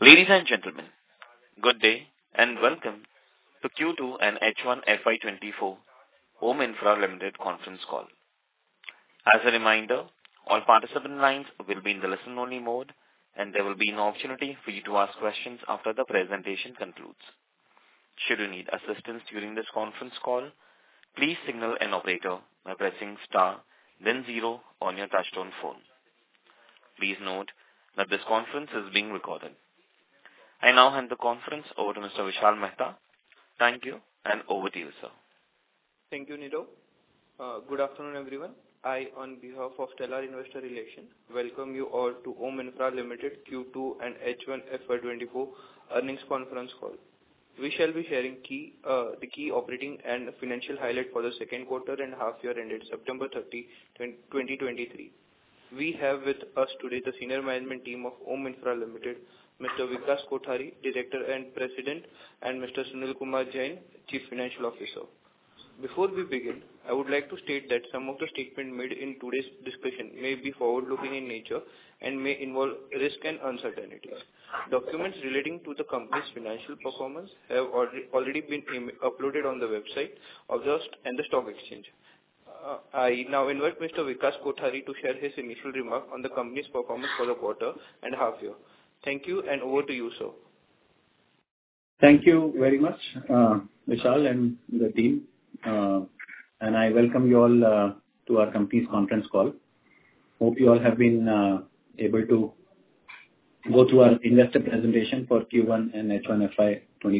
Ladies and gentlemen, good day and welcome to Q2 and H1 FY24 Om Infra Limited conference call. As a reminder, all participant lines will be in the listen-only mode, and there will be an opportunity for you to ask questions after the presentation concludes. Should you need assistance during this conference call, please signal an operator by pressing star, then 0 on your touchtone phone. Please note that this conference is being recorded. I now hand the conference over to Mr. Vishal Mehta. Thank you, and over to you, sir. Thank you, Niro. Good afternoon, everyone. I, on behalf of Stellar Investor Relations, welcome you all to Om Infra Limited Q2 and H1 FY24 earnings conference call. We shall be sharing the key operating and financial highlight for the second quarter and half year ended September 30, 2023. We have with us today the senior management team of Om Infra Limited, Mr. Vikas Kothari, Director and President, and Mr. Sunil Kumar Jain, Chief Financial Officer. Before we begin, I would like to state that some of the statements made in today's discussion may be forward-looking in nature and may involve risk and uncertainties. Documents relating to the company's financial performance have already been uploaded on the website of the stock exchange. I now invite Mr. Vikas Kothari to share his initial remark on the company's performance for the quarter and half year. Thank you, and over to you, sir. Thank you very much, Vishal and the team. And I welcome you all to our company's conference call. Hope you all have been able to go through our investor presentation for Q1 and H1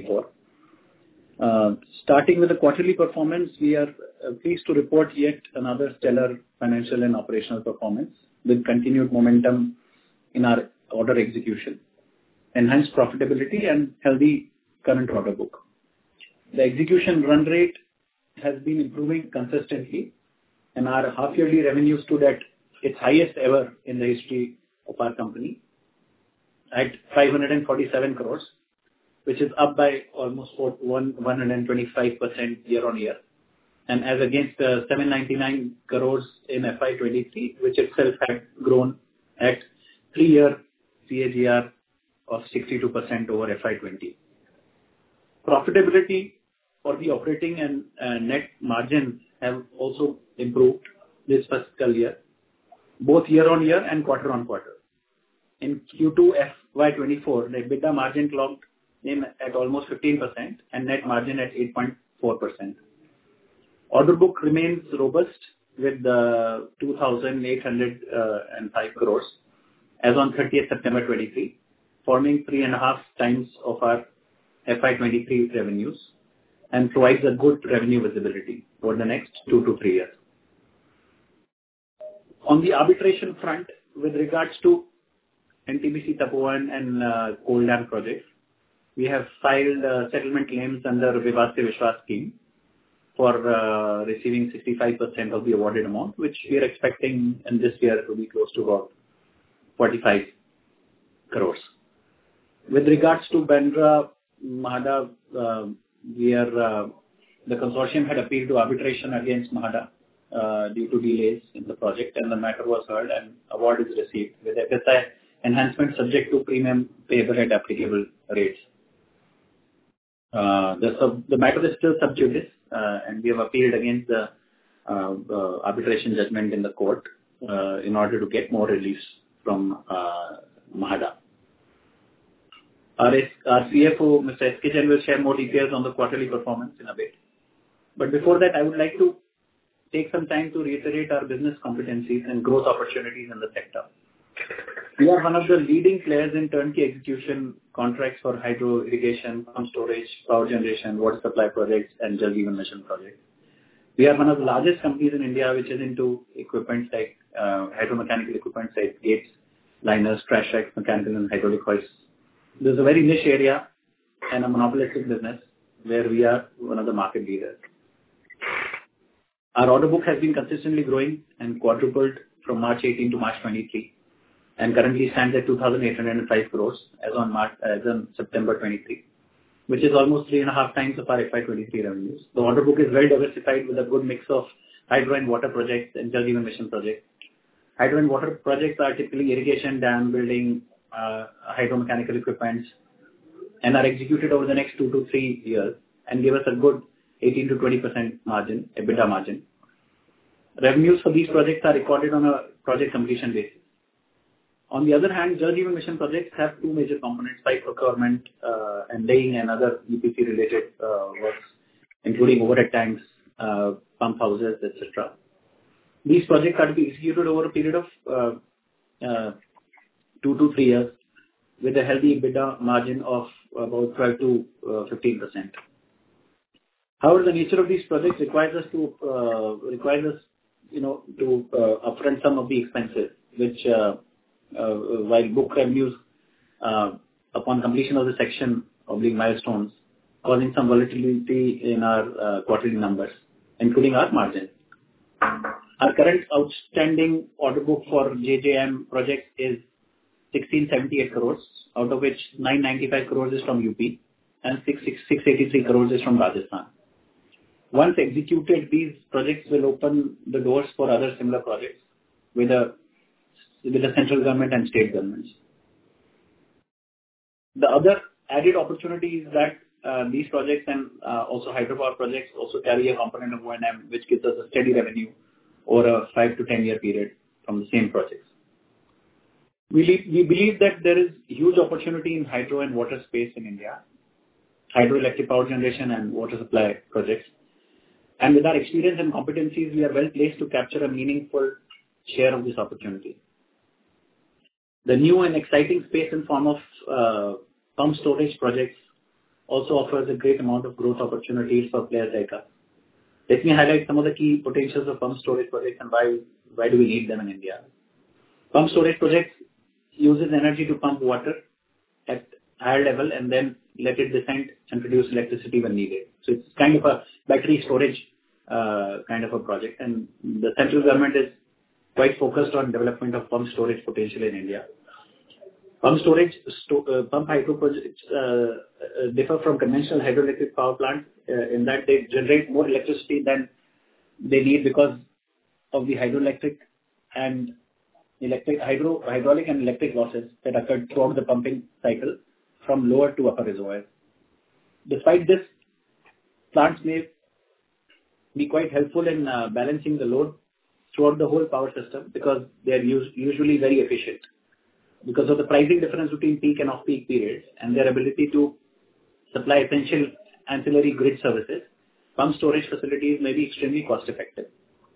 FY24. Starting with the quarterly performance, we are pleased to report yet another stellar financial and operational performance with continued momentum in our order execution, enhanced profitability, and healthy current order book. The execution run rate has been improving consistently, and our half-yearly revenue stood at its highest ever in the history of our company at 547 crores, which is up by almost 125% year-on-year, and as against 799 crores in FY23, which itself had grown at 3-year CAGR of 62% over FY20. Profitability for the operating and net margins have also improved this fiscal year, both year-on-year and quarter-on-quarter. In Q2 FY24, the EBITDA margin clocked in at almost 15% and net margin at 8.4%. Order book remains robust with 2,805 crores as on 30th September 23, forming 3.5 times of our FY23 revenues and provides a good revenue visibility for the next 2 to 3 years. On the arbitration front, with regards to NTPC Tapovan and Coal Dam projects, we have filed settlement claims under Vivad Se Vishwas scheme for receiving 65% of the awarded amount, which we are expecting in this year to be close to about 45 crores. With regards to Bandra Mahada, the consortium had appealed to arbitration against Mahada due to delays in the project, and the matter was heard and award is received with FSI enhancement subject to premium payable at applicable rates. The matter is still sub judice, and we have appealed against the arbitration judgment in the court in order to get more relief from Mahada. Our CFO, Mr. S.K. Jain, will share more details on the quarterly performance in a bit. But before that, I would like to take some time to reiterate our business competencies and growth opportunities in the sector. We are one of the leading players in turnkey execution contracts for hydro irrigation, pump storage, power generation, water supply projects, and Jal Jeevan Mission projects. We are one of the largest companies in India which is into equipment like hydromechanical equipment like gates, liners, trash racks, mechanical and hydraulic hoists. This is a very niche area and a monopolistic business where we are one of the market leaders. Our order book has been consistently growing and quadrupled from March 18 to March 23 and currently stands at 2,805 crores as on September 23, which is almost 3.5 times of our FY23 revenues. The order book is well diversified with a good mix of hydro and water projects and Jal Jeevan Mission projects. Hydro and water projects are typically irrigation, dam building, hydromechanical equipment, and are executed over the next 2 to 3 years and give us a good 18 to 20% margin, EBITDA margin. Revenues for these projects are recorded on a project completion basis. On the other hand, Jal Jeevan Mission projects have two major components: site procurement and laying and other EPC related works, including overhead tanks, pump houses, etc. These projects are to be executed over a period of 2 to 3 years with a healthy EBITDA margin of about 12 to 15%. However, the nature of these projects requires us to upfront some of the expenses, which while book revenues upon completion of the section of the milestones, causing some volatility in our quarterly numbers, including our margin. Our current outstanding order book for JJM projects is 1678 crores, out of which 995 crores is from UP and 683 crores is from Rajasthan. Once executed, these projects will open the doors for other similar projects with the central government and state governments. The other added opportunity is that these projects and also hydropower projects also carry a component of O&M, which gives us a steady revenue over a 5 to 10 year period from the same projects. We believe that there is huge opportunity in hydro and water space in India, hydroelectric power generation and water supply projects. And with our experience and competencies, we are well placed to capture a meaningful share of this opportunity. The new and exciting space in form of pump storage projects also offers a great amount of growth opportunities for players like us. Let me highlight some of the key potentials of pump storage projects and why do we need them in India. Pump storage projects uses energy to pump water at higher level and then let it descend and produce electricity when needed. So it's kind of a battery storage kind of a project, and the central government is quite focused on development of pump storage potential in India. Pump hydro projects differ from conventional hydroelectric power plants in that they generate more electricity than they need because of the hydraulic and electric losses that occur throughout the pumping cycle from lower to upper reservoirs. Despite this, plants may be quite helpful in balancing the load throughout the whole power system because they are usually very efficient. Because of the pricing difference between peak and off-peak periods and their ability to supply essential ancillary grid services, pump storage facilities may be extremely cost-effective.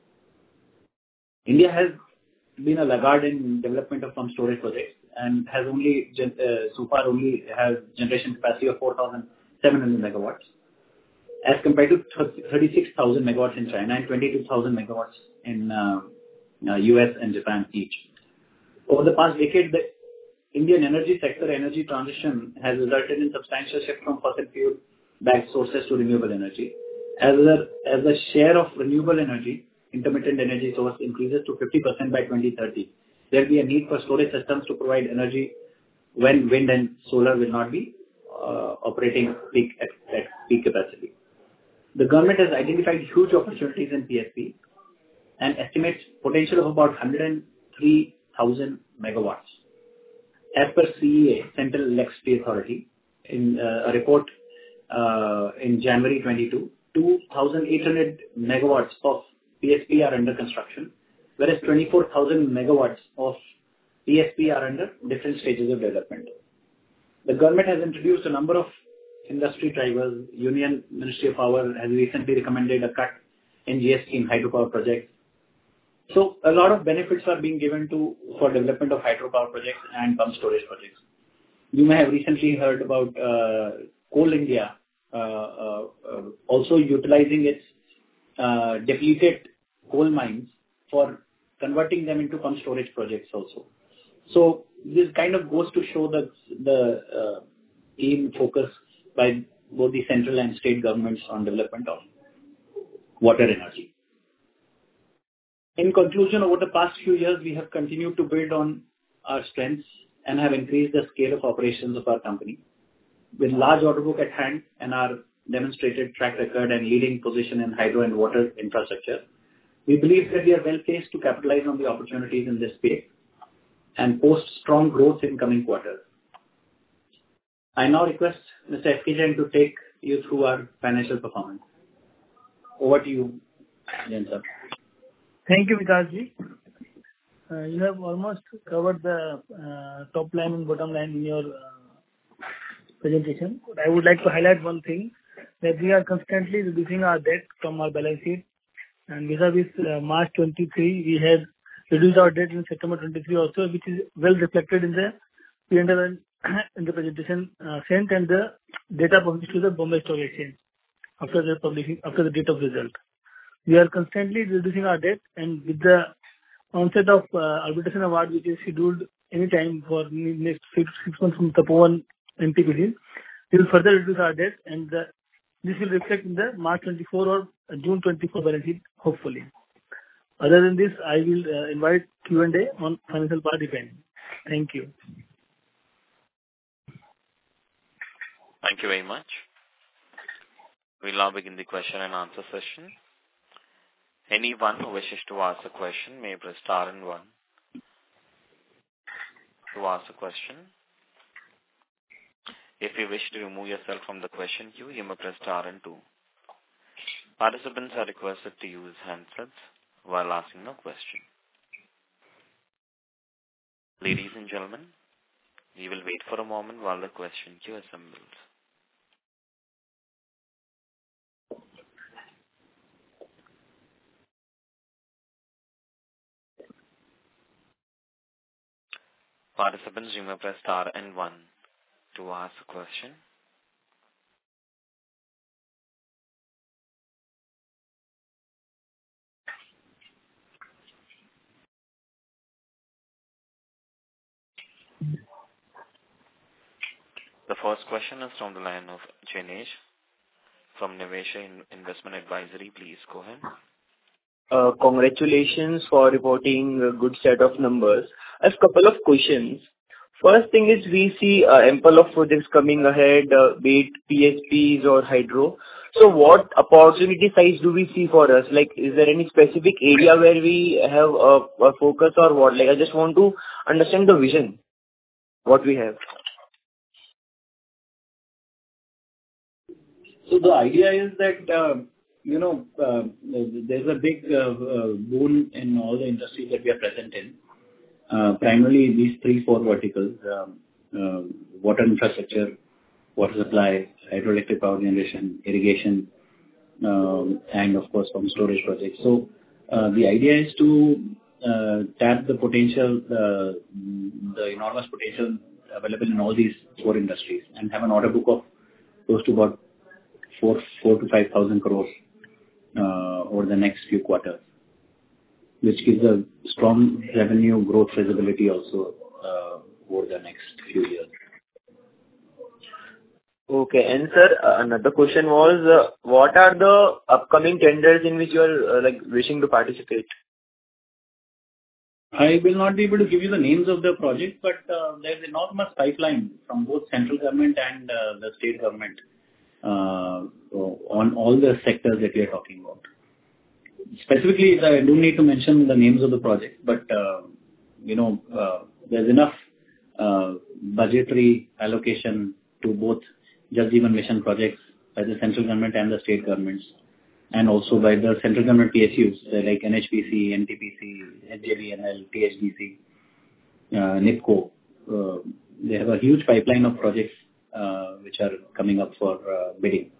India has been a laggard in development of pump storage projects and has so far only has generation capacity of 4,700 megawatts as compared to 36,000 megawatts in China and 22,000 megawatts in US and Japan each. Over the past decade, the Indian energy sector energy transition has resulted in substantial shift from fossil fuel-backed sources to renewable energy. As the share of renewable energy, intermittent energy source increases to 50% by 2030, there will be a need for storage systems to provide energy when wind and solar will not be operating at peak capacity. The government has identified huge opportunities in PSP and estimates potential of about 103,000 megawatts. As per CEA, Central Electricity Authority, in a report in January 22, 2,800 megawatts of PSP are under construction, whereas 24,000 megawatts of PSP are under different stages of development. The government has introduced a number of industry drivers. Union Ministry of Power has recently recommended a cut in GST in hydropower projects. So a lot of benefits are being given for development of hydropower projects and pump storage projects. You may have recently heard about Coal India also utilizing its depleted coal mines for converting them into pump storage projects also. So this kind of goes to show the keen focus by both the central and state governments on development of water energy. In conclusion, over the past few years, we have continued to build on our strengths and have increased the scale of operations of our company. With large order book at hand and our demonstrated track record and leading position in hydro and water infrastructure, we believe that we are well placed to capitalize on the opportunities in this space and post strong growth in coming quarters. I now request Mr. S.K. Jain to take you through our financial performance. Over to you, Jain sir. Thank you, Vikas ji. You have almost covered the top line and bottom line in your presentation. I would like to highlight one thing, that we are constantly reducing our debt from our balance sheet, and vis-a-vis March 23, we had reduced our debt in September 23 also, which is well reflected in the P&L and in the presentation sent and the data published to the Bombay Stock Exchange after the date of result. We are constantly reducing our debt, and with the onset of arbitration award, which is scheduled anytime for next 6 months from Tapovan NTPC, we will further reduce our debt, and this will reflect in the March 24 or June 24 balance sheet, hopefully. Other than this, I will invite Q&A on financial part depending. Thank you. Thank you very much. We'll now begin the question and answer session. Anyone who wishes to ask a question may press star and 1 to ask a question. If you wish to remove yourself from the question queue, you may press star and 2. Participants are requested to use handsets while asking a question. Ladies and gentlemen, we will wait for a moment while the question queue assembles. Participants, you may press star and 1 to ask a question. The first question is from the line of Jinesh from Nivesha Investment Advisory. Please go ahead. Congratulations for reporting a good set of numbers. I have a couple of questions. First thing is, we see ample of projects coming ahead, be it PSPs or hydro. So what opportunity size do we see for us? Like, is there any specific area where we have a focus or what? Like, I just want to understand the vision, what we have. So the idea is that, there's a big boon in all the industries that we are present in. Primarily these 3-4 verticals, water infrastructure, water supply, hydroelectric power generation, irrigation, and of course some storage projects. So the idea is to tap the potential, the enormous potential available in all these 4 industries, and have an order book of close to about 4,000 to 5,000 crores over the next few quarters, which gives a strong revenue growth visibility also over the next few years. Okay. And sir, another question was, what are the upcoming tenders in which you are wishing to participate? I will not be able to give you the names of the projects, but there's enormous pipeline from both central government and the state government on all the sectors that we are talking about. Specifically, I do need to mention the names of the projects, but there's enough budgetary allocation to both Jal Jeevan Mission projects by the central government and the state governments, and also by the central government PSUs like NHPC, NTPC, NJVNL, THDC, NIPCO. They have a huge pipeline of projects which are coming up for bidding.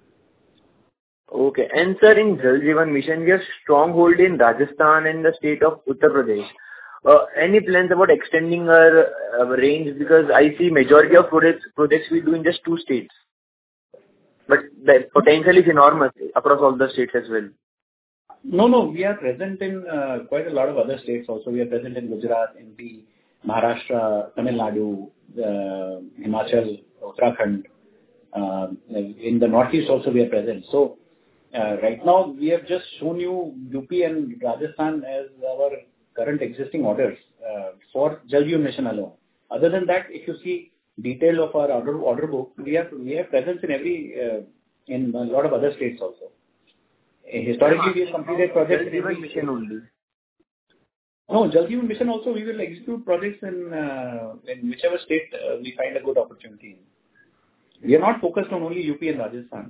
Okay. And sir, in Jal Jeevan Mission, we have stronghold in Rajasthan and the state of Uttar Pradesh. Any plans about extending our range? Because I see majority of projects we do in just 2 states. But the potential is enormous across all the states as well. No, we are present in quite a lot of other states also. We are present in Gujarat, MP, Maharashtra, Tamil Nadu, Himachal, Uttarakhand. In the Northeast also we are present. So right now we have just shown you UP and Rajasthan as our current existing orders for Jal Jeevan Mission alone. Other than that, if you see detail of our order book, we have presence in a lot of other states also. Historically, we have completed projects in every state only. No, Jal Jeevan Mission also we will execute projects in whichever state we find a good opportunity in. We are not focused on only UP and Rajasthan.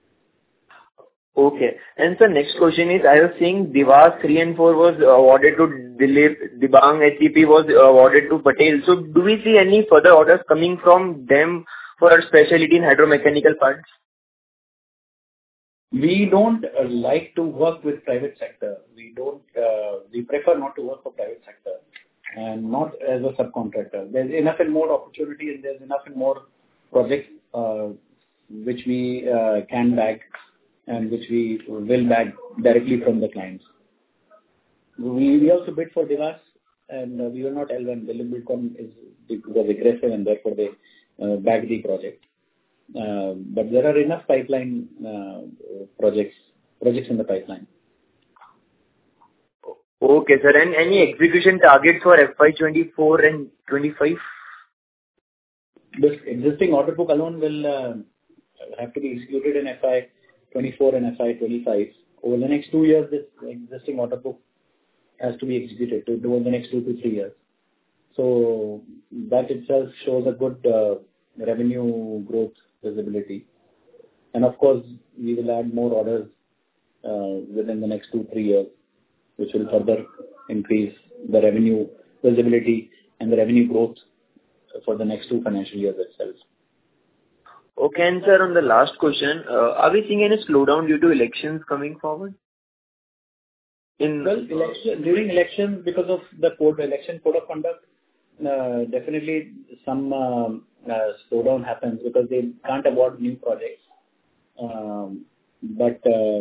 Okay. And sir, next question is, I was seeing Dewas 3 and 4 was awarded to Dilip, Dibang HEP was awarded to Patel. So do we see any further orders coming from them for our specialty in hydromechanical parts? We don't like to work with private sector. We prefer not to work for private sector and not as a subcontractor. There's enough and more opportunity and there's enough and more projects which we can bag and which we will bag directly from the clients. We also bid for Dewas and we were not L1. Dilip Buildcon was aggressive and therefore they bagged the project. But there are enough pipeline projects in the pipeline. Okay, sir. And any execution targets for FY24 and 25? This existing order book alone will have to be executed in FY24 and FY25. Over the next 2 years, this existing order book has to be executed over the next 2 to 3 years. So that itself shows a good revenue growth visibility. And of course, we will add more orders within the next 2-3 years, which will further increase the revenue visibility and the revenue growth for the next 2 financial years itself. Okay, and sir, on the last question, are we seeing any slowdown due to elections coming forward? During elections, because of the election code of conduct, definitely some slowdown happens because they can't award new projects. But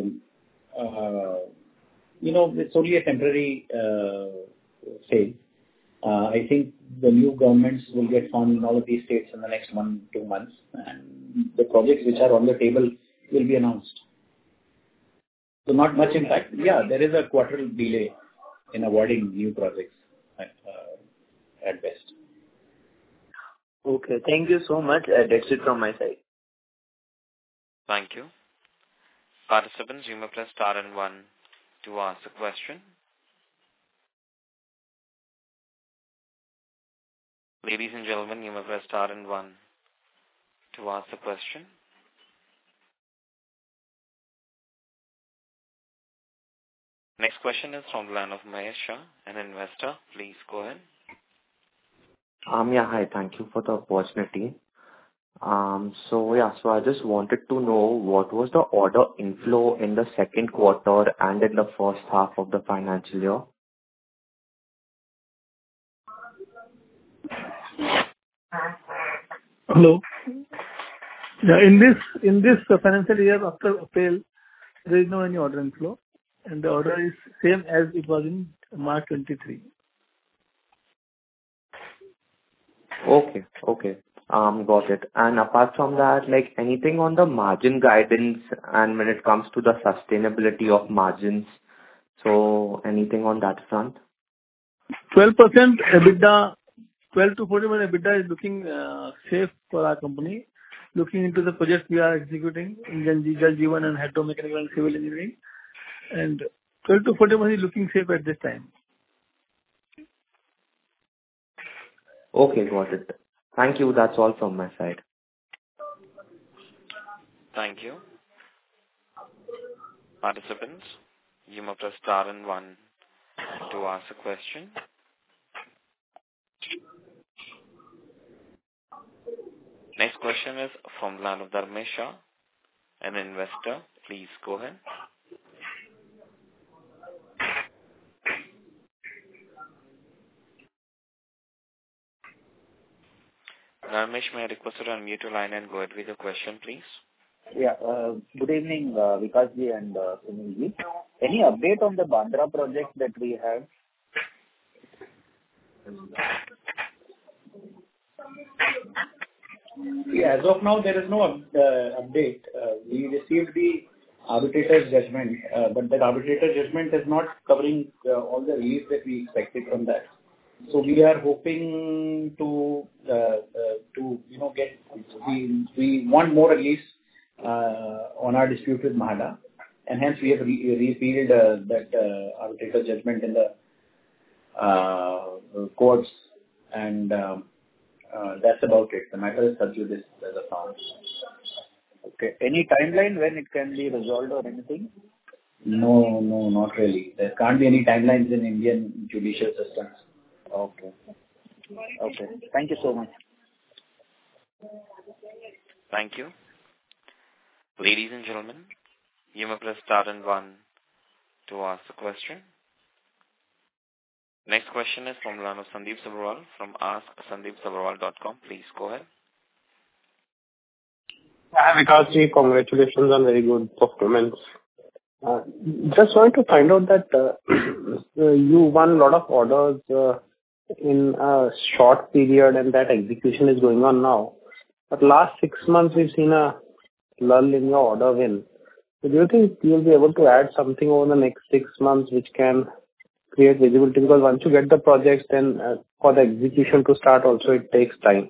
it's only a temporary phase. I think the new governments will get formed in all of these states in the next 1-2 months, and the projects which are on the table will be announced. So not much impact. Yeah, there is a quarter delay in awarding new projects at best. Okay, thank you so much. That's it from my side. Thank you. Participants, you may press star and 1 to ask a question. Ladies and gentlemen, you may press star and 1 to ask a question. Next question is from the line of Mahesh Shah, an investor. Please go ahead. Yeah, hi. Thank you for the opportunity. So I just wanted to know what was the order inflow in the second quarter and in the first half of the financial year? Hello. Yeah, in this financial year after April, there is no any order inflow, and the order is same as it was in March 23. Okay. Got it. And apart from that, like anything on the margin guidance and when it comes to the sustainability of margins, so anything on that front? 12% EBITDA, 12 to 40% EBITDA is looking safe for our company. Looking into the projects we are executing in Jal Jeevan and hydromechanical and civil engineering, and 12 to 40% is looking safe at this time. Okay, got it. Thank you. That's all from my side. Thank you. Participants, you may press star and 1 to ask a question. Next question is from the line of Dharmesh Shah, an investor. Please go ahead. Dharmesh, may I request you to unmute your line and go ahead with your question, please? Yeah. Good evening, Vikasji and Sunilji. Any update on the Bandra project that we have? Yeah, as of now, there is no update. We received the arbitrator's judgment, but that arbitrator's judgment is not covering all the relief that we expected from that. So we are hoping to get. We want more relief on our dispute with MHADA, and hence we have repealed that arbitrator's judgment in the courts, and that's about it. The matter is sub judice as of now. Okay. Any timeline when it can be resolved or anything? No, not really. There can't be any timelines in Indian judicial systems. Okay. Thank you so much. Thank you. Ladies and gentlemen, you may press star and one to ask the question. Next question is from line of Sandeep Sabharwal from asksandeepsabharwal.com. Please go ahead. Hi, Vikasji. Congratulations on very good performance. Just want to find out that you won a lot of orders in a short period, and that execution is going on now. But last 6 months, we've seen a lull in your order win. So do you think you'll be able to add something over the next 6 months which can create visibility? Because once you get the projects, then for the execution to start also, it takes time.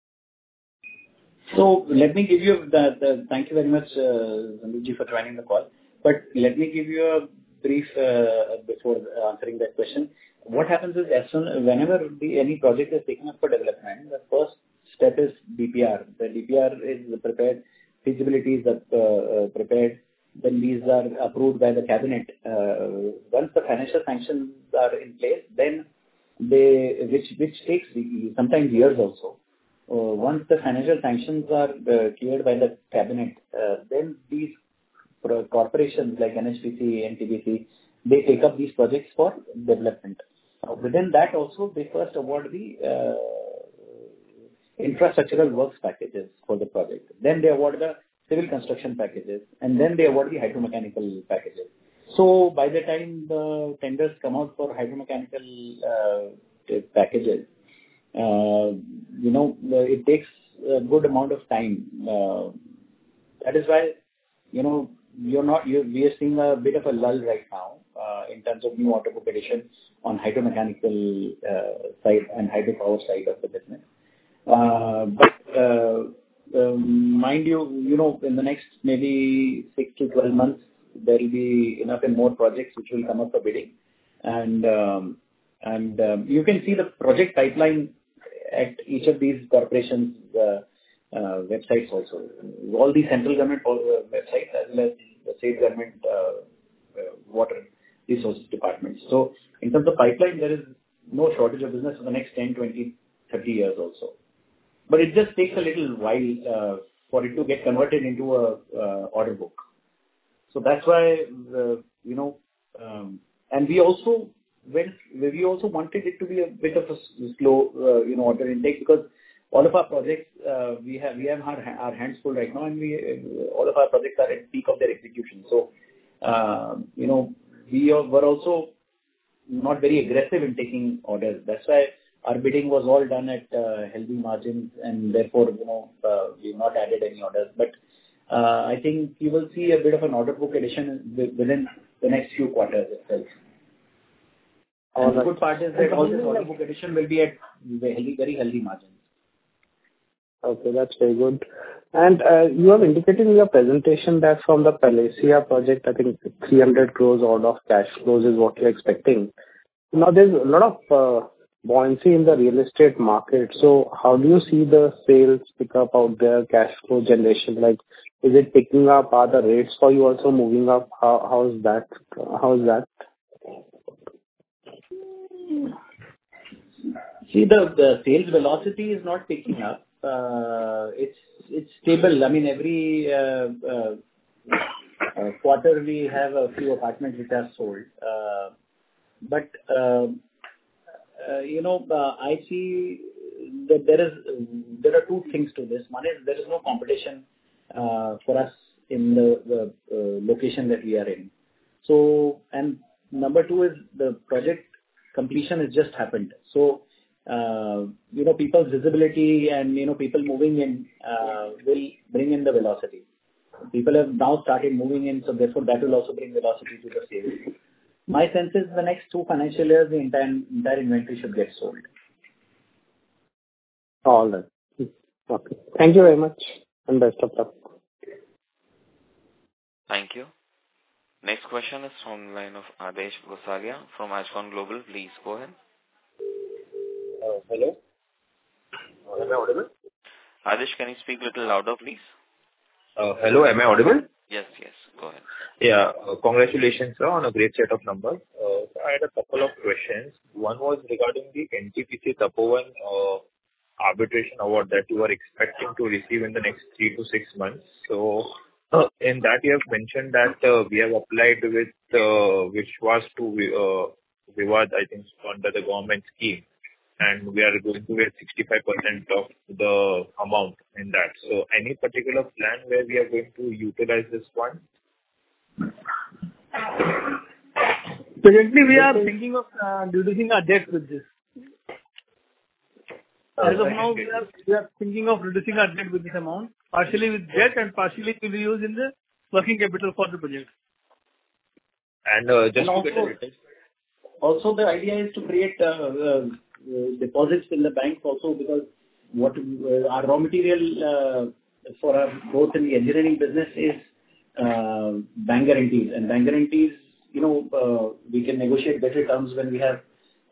So let me give you thank you very much, Sandeepji, for joining the call. But let me give you a brief before answering that question. What happens is, whenever any project is taken up for development, the first step is DPR. The DPR is prepared, feasibility is prepared, then these are approved by the cabinet. Once the financial sanctions are in place, then which takes sometimes years also. Once the financial sanctions are cleared by the cabinet, then these corporations like NHPC, NTPC, they take up these projects for development. Within that also, they first award the infrastructural works packages for the project. Then they award the civil construction packages, and then they award the hydromechanical packages. So by the time the tenders come out for hydromechanical packages, it takes a good amount of time. That is why, we are seeing a bit of a lull right now in terms of new order book addition on hydromechanical side and hydropower side of the business. But mind you, in the next maybe 6 to 12 months, there will be enough and more projects which will come up for bidding. And you can see the project pipeline at each of these corporations' websites also. All the central government websites as well as the state government water resources departments. So in terms of pipeline, there is no shortage of business for the next 10, 20, 30 years also. But it just takes a little while for it to get converted into a order book. So that's why, and we also wanted it to be a bit of a slow, order intake, because all of our projects, we have our hands full right now, and all of our projects are at peak of their execution. So, we were also not very aggressive in taking orders. That's why our bidding was all done at healthy margins, and therefore, we've not added any orders. But I think you will see a bit of an order book addition within the next few quarters itself. And the good part is that all this order book addition will be at very healthy margins. Okay, that's very good. And you have indicated in your presentation that from the Palacia project, I think 300 crores order of cash flows is what you're expecting. Now, there's a lot of buoyancy in the real estate market. So how do you see the sales pick up out there, cash flow generation? Like, is it picking up? Are the rates for you also moving up? How is that? See, the sales velocity is not picking up. It's stable. I mean, every quarter we have a few apartments which are sold. But I see that there are two things to this. One is there is no competition for us in the location that we are in. So, and number two is the project completion has just happened. So, people's visibility and, people moving in will bring in the velocity. People have now started moving in, so therefore that will also bring velocity to the sales. My sense is the next 2 financial years, the entire inventory should get sold. All right. Okay. Thank you very much, and best of luck. Thank you. Next question is from the line of Adesh Gosalia from Ajcon Global. Please go ahead. Hello? Am I audible? Adish, can you speak a little louder, please? Hello, am I audible? Yes, go ahead. Yeah. Congratulations, sir, on a great set of numbers. So I had a couple of questions. One was regarding the NTPC Tapovan arbitration award that you are expecting to receive in the next 3 to 6 months. So, in that you have mentioned that we have applied with Vishwas to Vivad, I think, under the government scheme, and we are going to get 65% of the amount in that. So any particular plan where we are going to utilize this fund? Presently, we are thinking of reducing our debt with this. As of now, we are thinking of reducing our debt with this amount, partially with debt and partially to be used in the working capital for the project. And just And to get a detail. also the idea is to create deposits in the banks also, because what our raw material for our growth in the engineering business is bank guarantees. And bank guarantees, we can negotiate better terms when we have,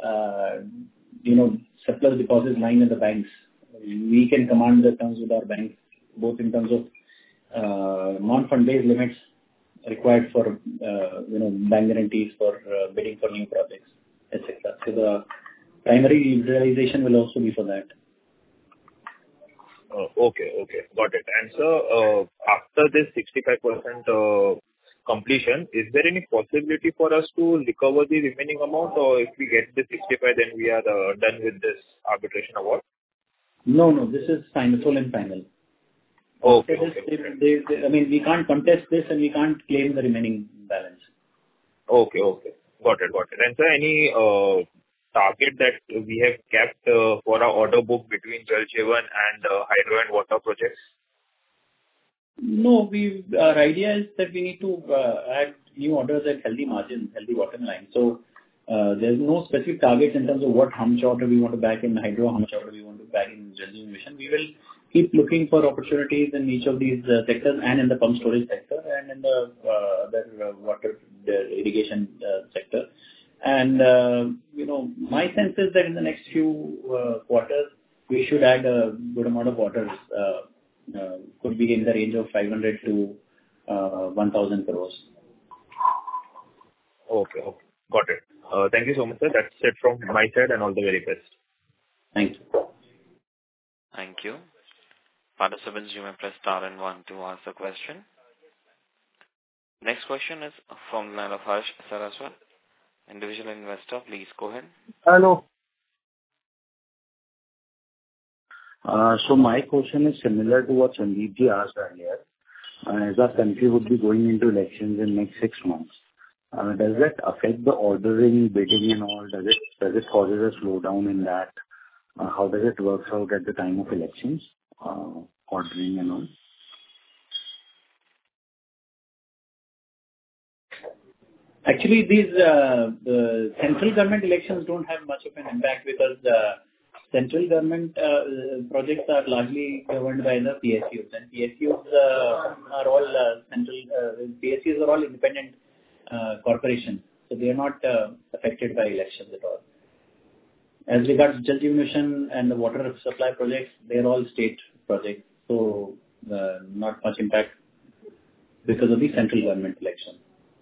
surplus deposits lying in the banks. We can command the terms with our banks, both in terms of non-fund-based limits required for, bank guarantees for bidding for new projects, etc. So the primary utilization will also be for that. Okay. Got it. And so, after this 65% completion, is there any possibility for us to recover the remaining amount, or if we get the 65, then we are done with this arbitration award? No, this is final, full and final. Okay. We can't contest this and we can't claim the remaining balance. Okay. Got it. And so any target that we have kept for our order book between Jal Jeevan and hydro and water projects? No, our idea is that we need to add new orders at healthy margins, healthy bottom line. So there's no specific targets in terms of how much order we want to back in hydro, how much order we want to back in Jal Jeevan Mission. We will keep looking for opportunities in each of these sectors, and in the pump storage sector, and in the water irrigation sector. And my sense is that in the next few quarters we should add a good amount of orders. Could be in the range of 500 to 1,000 crores. Okay. Got it. Thank you so much, sir. That's it from my side, and all the very best. Thank you. Thank you. Participants, you may press star and 1 to ask a question. Next question is from the line of Harsh Saraswat, individual investor. Please go ahead. Hello. So my question is similar to what Sandeep ji asked earlier. As our country would be going into elections in next 6 months, does that affect the ordering, bidding and all? Does it causes a slowdown in that? How does it work out at the time of elections, ordering and all? Actually, these central government elections don't have much of an impact, because central government projects are largely governed by the PSUs, and PSUs are all PSUs are all independent corporations, so they are not affected by elections at all. As regards Jal Jeevan Mission and the water supply projects, they are all state projects, so not much impact because of the central government election.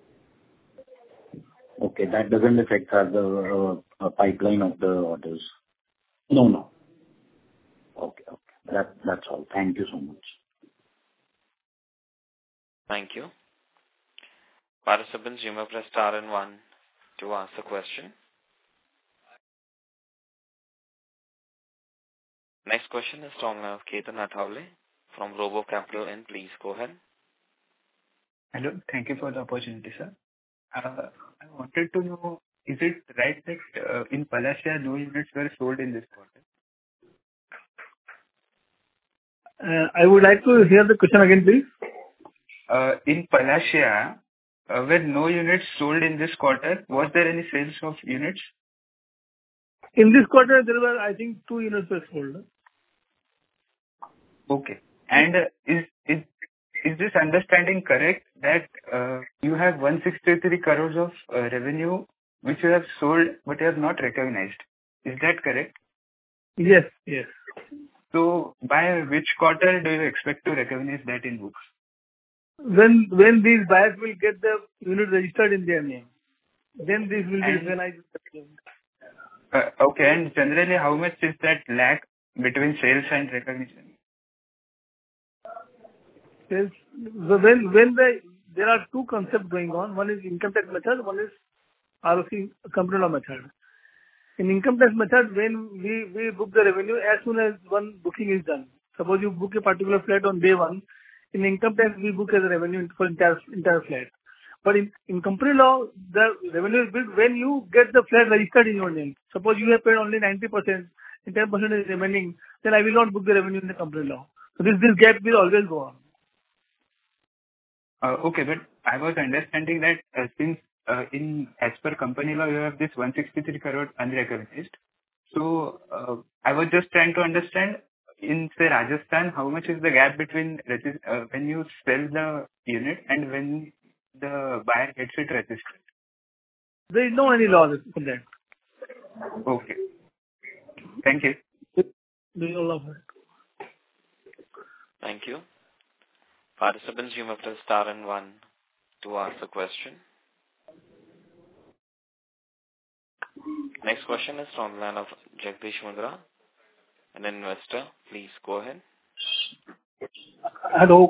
Okay, that doesn't affect the pipeline of the orders. No. Okay. That's all. Thank you so much. Thank you. Participants, you may press star and 1 to ask a question. Next question is from Ketan Athavale from Robo Capital, and please go ahead. Hello. Thank you for the opportunity, sir. I wanted to know, is it right that in Palashia no units were sold in this quarter? I would like to hear the question again, please. In Palashia, were no units sold in this quarter? Was there any sales of units? In this quarter, there were, I think, 2 units were sold. Okay. And is this understanding correct that you have 163 crores of revenue which you have sold but you have not recognized? Is that correct? Yes, yes. So by which quarter do you expect to recognize that in books? When these buyers will get the unit registered in their name, then this will be recognized. Okay, and generally how much is that lag between sales and recognition? Sales, so when there are two concepts going on. One is income tax method, one is ROC company law method. In income tax method, when we book the revenue as soon as one booking is done. Suppose you book a particular flat on day one. In income tax, we book as a revenue for entire flat. But in company law, the revenue is built when you get the flat registered in your name. Suppose you have paid only 90% and 10% is remaining, then I will not book the revenue in the company law. So this gap will always go on. Okay, but I was understanding that since as per company law you have this 163 crore unrecognized. So I was just trying to understand in say Rajasthan how much is the gap between when you sell the unit and when the buyer gets it registered? There is no any law for that. Okay. Thank you. There is no law for it. Thank you. Participants, you may press star and 1 to ask a question. Next question is from the line of Jagdish Mundra, an investor. Please go ahead. Hello.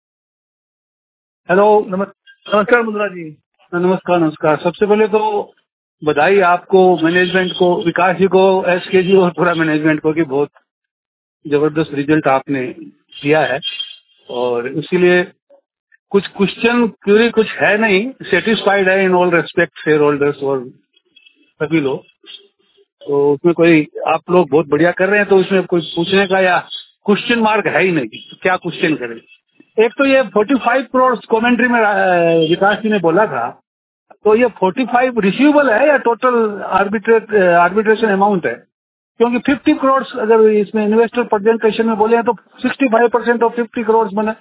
नमस्कार मुद्रा जी. नमस्कार. सबसे पहले तो बधाई आपको, management को, विकास जी को, एसके जी और पूरा मैनेजमेंट को कि बहुत जबरदस्त रिजल्ट आपने दिया है. और इसीलिए कुछ क्वेश्चन क्यूरी कुछ है नहीं, सेटिस्फाइड है in all respect share holders और सभी लोग. तो उसमें कोई आप लोग बहुत बढ़िया कर रहे हैं, तो उसमें कोई पूछने का या क्वेश्चन मार्क है ही नहीं. तो क्या क्वेश्चन करें. एक तो ये 45 करोड़ कमेंट्री में विकास जी ने बोला था, तो ये 45 रिसीवेबल है या टोटल आर्बिट्रेशन अमाउंट है. क्योंकि 50 करोड़ अगर इसमें इन्वेस्टर प्रेजेंटेशन में बोले हैं तो 65% ऑफ 50 करोड़ मैंने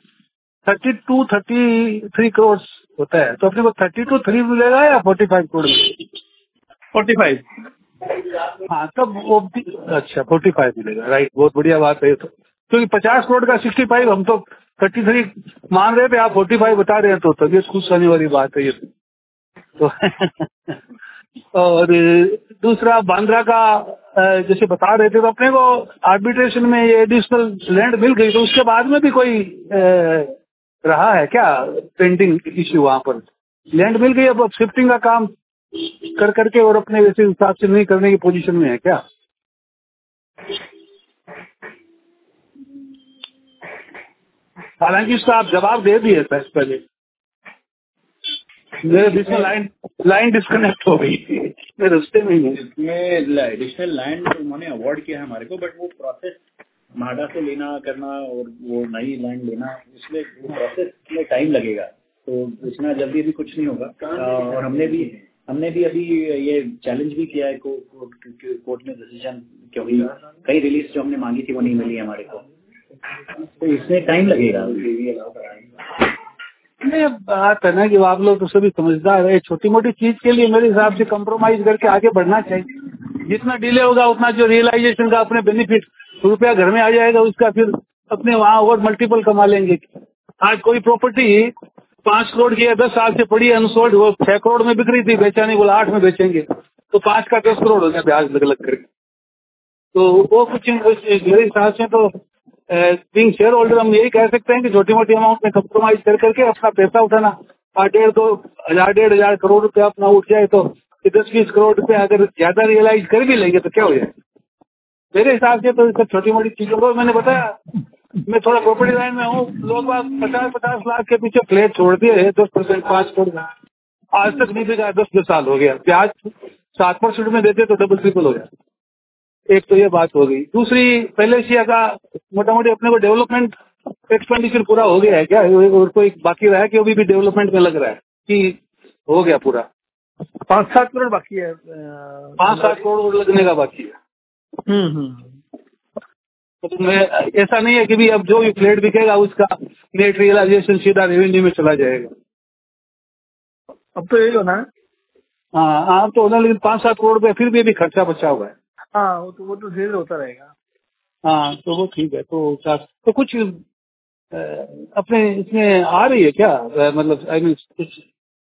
33 करोड़ होता है. तो अपने को 32 मिलेगा या 45 करोड़? 45. हाँ, तब वो अच्छा 45 मिलेगा. राइट, बहुत बढ़िया बात है. तो क्योंकि 50 करोड़ का 65, हम तो 33 मान रहे थे, आप 45 बता रहे हैं, तो तबीयत खुश होने वाली बात है ये तो. और दूसरा बांद्रा का जैसे बता रहे थे, तो अपने को आर्बिट्रेशन में ये एडिशनल लैंड मिल गई, तो उसके बाद में भी कोई रहा है क्या पेंडिंग इश्यू? वहां पर लैंड मिल गई, अब शिफ्टिंग का काम कर करके और अपने वैसे हिसाब से नहीं करने की पोजीशन में है क्या? हालांकि इसका आप जवाब दे दिए था पहले. मेरे बीच में लाइन डिस्कनेक्ट हो गई थी, मेरे रास्ते में ही. इसमें एडिशनल लैंड उन्होंने अवार्ड किया है हमारे को, बट वो प्रोसेस माडा से लेना करना और वो नई लैंड लेना, इसमें प्रोसेस में टाइम लगेगा. तो इतना जल्दी भी कुछ नहीं होगा. और हमने भी अभी ये चैलेंज भी किया है कोर्ट में डिसीजन, क्योंकि कई रिलीज जो हमने मांगी थी वो नहीं मिली हमारे को, तो इसमें टाइम लगेगा. नहीं, बात है ना कि आप लोग तो सभी समझदार है. छोटी मोटी चीज के लिए मेरे हिसाब से कंप्रोमाइज करके आगे बढ़ना चाहिए. जितना डिले होगा उतना जो रियलाइजेशन का अपने बेनिफिट रुपया घर में आ जाएगा, उसका फिर अपने वहाँ और मल्टीपल कमा लेंगे. आज कोई प्रॉपर्टी 5 करोड़ की 10 साल से पड़ी अनसोल्ड, वो 6 करोड़ में बिक रही थी, बेचा नहीं, बोला 8 में बेचेंगे, तो 5 का 10 करोड़ हो गया ब्याज अलग अलग करके. तो वो कुछ मेरे हिसाब से तो बिंग शेयर होल्डर हम यही कह सकते हैं कि छोटी मोटी अमाउंट में कंप्रोमाइज कर करके अपना पैसा उठाना. 1,500 करोड़ रुपया अपना उठ जाए तो 10-20 करोड़ रुपया अगर ज्यादा रियलाइज कर भी लेंगे तो क्या हो जाए. मेरे हिसाब से तो सब छोटी मोटी चीजों को मैंने बताया. मैं थोड़ा प्रॉपर्टी लाइन में हूँ. लोग 50-50 लाख के पीछे फ्लैट छोड़ दिए है 10% 5 करोड़, आज तक नहीं बिका. 10 साल हो गया. ब्याज 7% में देते तो डबल ट्रिपल हो गया. एक तो ये बात हो गई. दूसरी, पहले एशिया का मोटा मोटी अपने को डेवलपमेंट एक्सपेंडिचर पूरा हो गया है क्या, और कोई बाकी रहा है कि अभी भी डेवलपमेंट में लग रहा है कि हो गया पूरा? 5-7 करोड़ बाकी है. 5-7 करोड़ लगने का बाकी है. तो मैं ऐसा नहीं है कि भी अब जो भी फ्लैट बिकेगा उसका नेट रियलाइजेशन सीधा रेवेन्यू में चला जाएगा. अब तो यही होना है. हाँ, तो होना, लेकिन 5-7 करोड़ रुपया फिर भी अभी खर्चा बचा हुआ है. हाँ, वो तो धीरे होता रहेगा. हाँ, तो वो ठीक है। तो तो कुछ अपने इसमें आ रही है क्या, मतलब आई मीन कुछ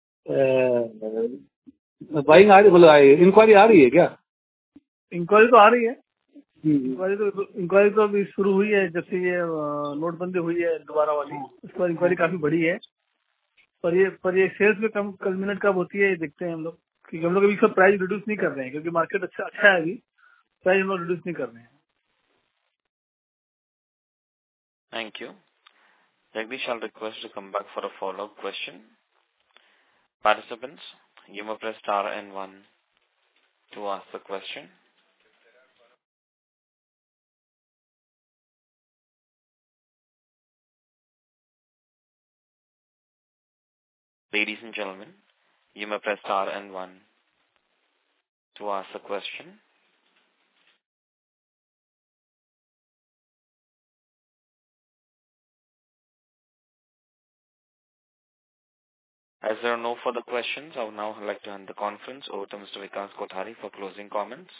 बाइंग आ रही, मतलब इंक्वायरी आ रही है क्या? इंक्वायरी तो आ रही है। इंक्वायरी तो अभी शुरू हुई है, जब से ये नोटबंदी हुई है दोबारा वाली, उसके बाद इंक्वायरी काफी बढ़ी है। पर ये सेल्स में कम कल्मिनेट कब होती है ये देखते हैं हम लोग, क्योंकि हम लोग अभी सब प्राइस रिड्यूस नहीं कर रहे हैं, क्योंकि मार्केट अच्छा है अभी, प्राइस हम लोग रिड्यूस नहीं कर रहे हैं। Thank you. Jagdish, I'll request to come back for a follow-up question. Participants, you may press star and 1 to ask the question. Ladies and gentlemen, you may press star and 1 to ask the question. As there are no further questions, I would now like to hand the conference over to Mr. Vikas Kothari for closing comments.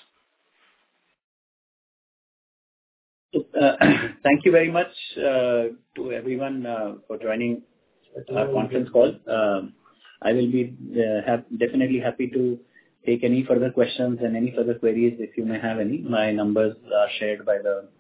Thank you very much to everyone for joining our conference call. I will be definitely happy to take any further questions and any further queries if you may have any. My numbers are shared by the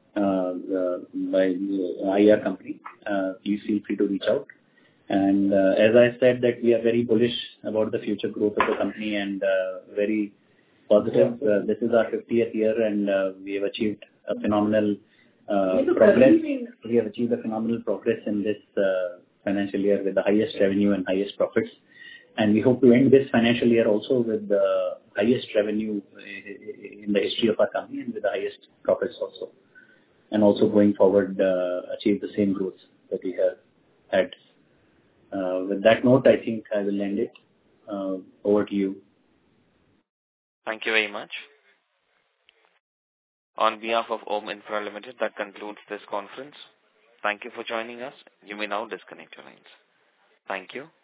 IR company. Please feel free to reach out. And as I said, that we are very bullish about the future growth of the company and very positive. This is our 50th year, and we have achieved a phenomenal progress. We have achieved a phenomenal progress in this financial year with the highest revenue and highest profits. And we hope to end this financial year also with the highest revenue in the history of our company and with the highest profits also. And also going forward, achieve the same growth that we have had. With that note, I think I will end it. Over to you. Thank you very much. On behalf of Om Infra Limited, that concludes this conference. Thank you for joining us. You may now disconnect your lines. Thank you.